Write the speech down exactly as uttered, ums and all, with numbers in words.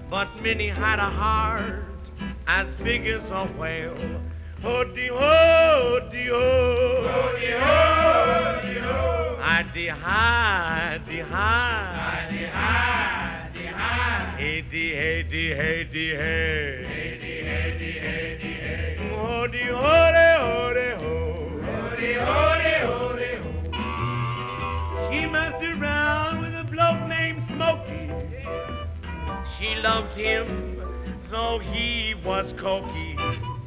but Minnie had a heart as big as a whale. Ho-dee-ho, dee-ho, Ho-dee-ho, dee-ho, hi-dee-hi, dee-hi, hi-dee-hi, dee-hi, hey-dee, hey-dee, hey-dee, hey. hey-dee, hey-dee, hey-dee, hey. Ho-dee-ho-dee-ho-dee-ho. Ho-dee-ho, dee-ho. She messed around with a bloke named Smokey. She loved him, though he was cokey.